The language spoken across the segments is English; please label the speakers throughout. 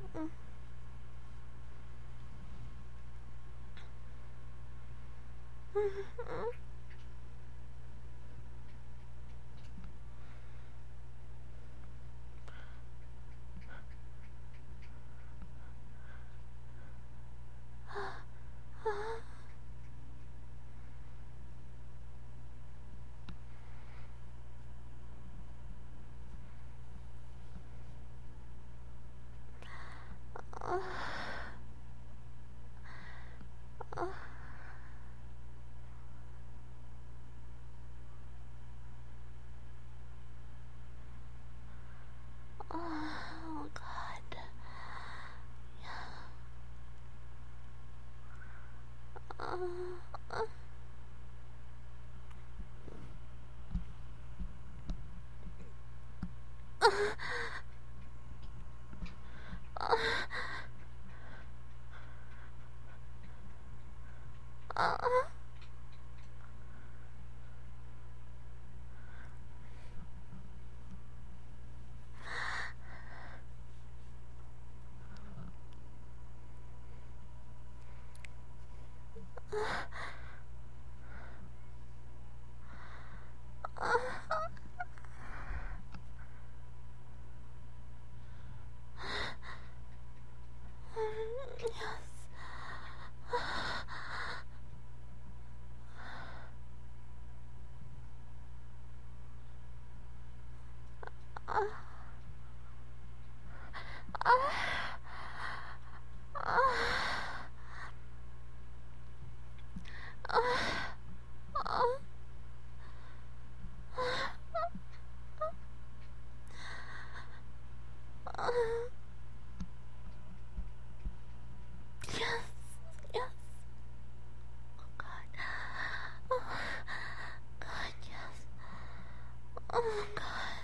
Speaker 1: Oh God. Yes, yes. Oh God. Oh God, yes. Oh God.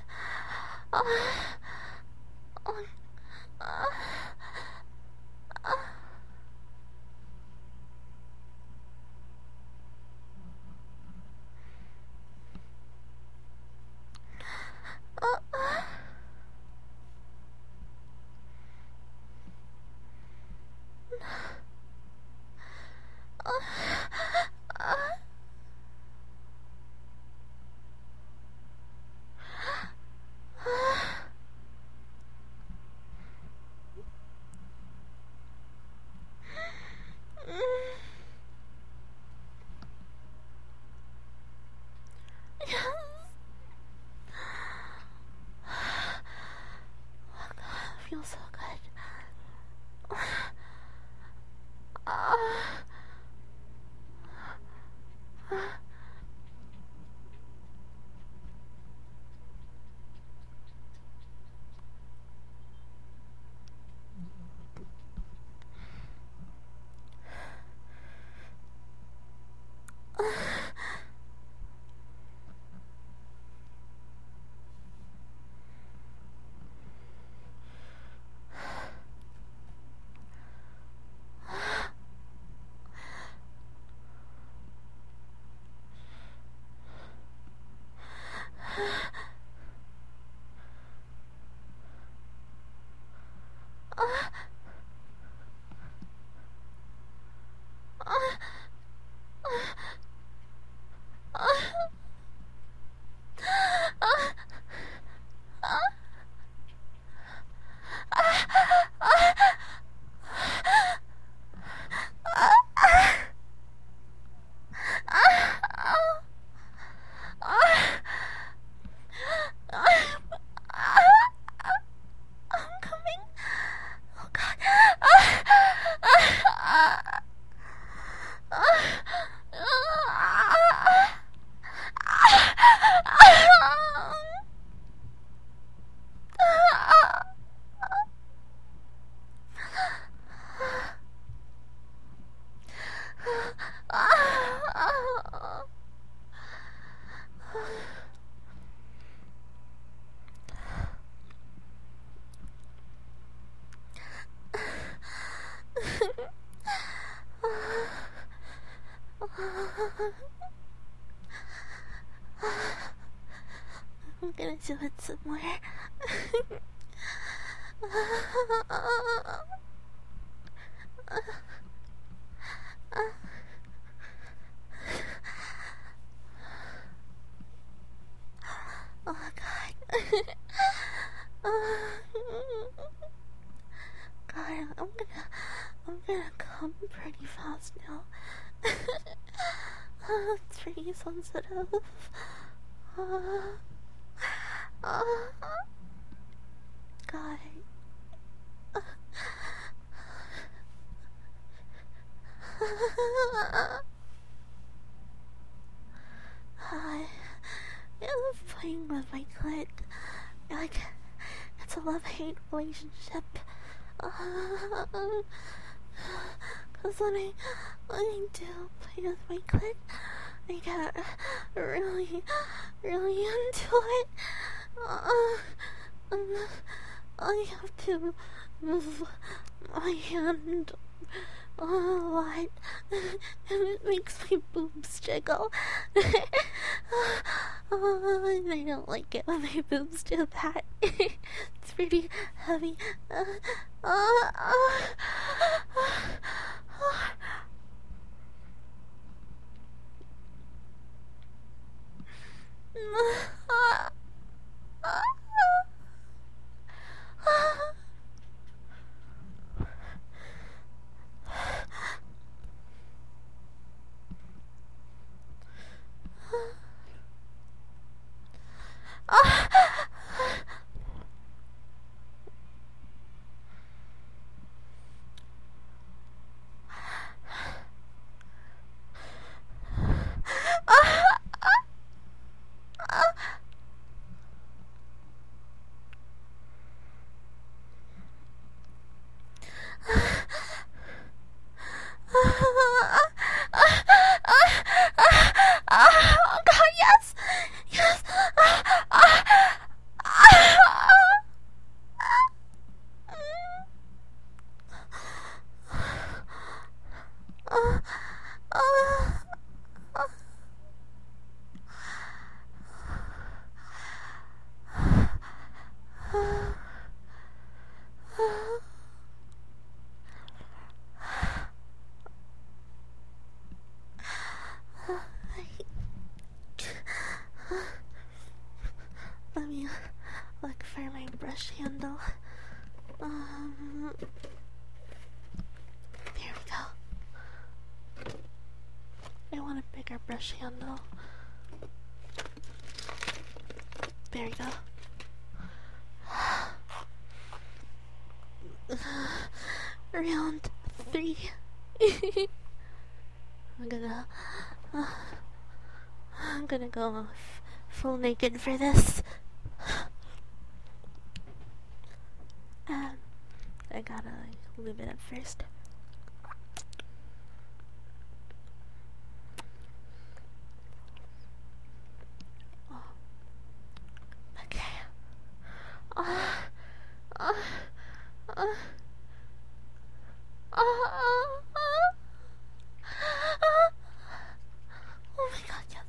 Speaker 1: Yes. Oh God, it feels so good. I'm coming. Oh God. I'm gonna do it some more. Oh God. God, I'm gonna come pretty fast now. It's pretty sensitive. God. I'm playing with my clit. Like, it's a love-hate relationship. Cause when I do play with my clit, I get really, really into it. I have to move my hand a lot, and it makes my boobs jiggle. And I don't like it when my boobs do that. It's pretty heavy. Oh God, yes! Yes! Let me look for my brush handle. There we go. I want a bigger brush handle. There we go. Round 3. I'm gonna go full naked for this. I gotta lube it up first. Oh. Okay. Oh my God, yes.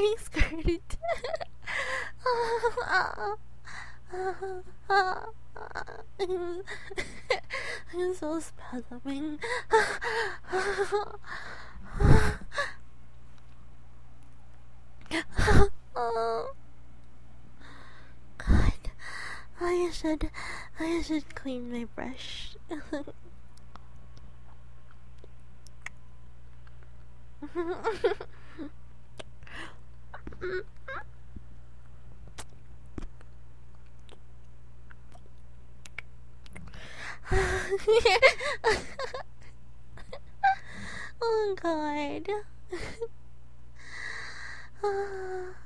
Speaker 1: getting squirted. I'm so spasming. Oh God, I should clean my brush. Oh God.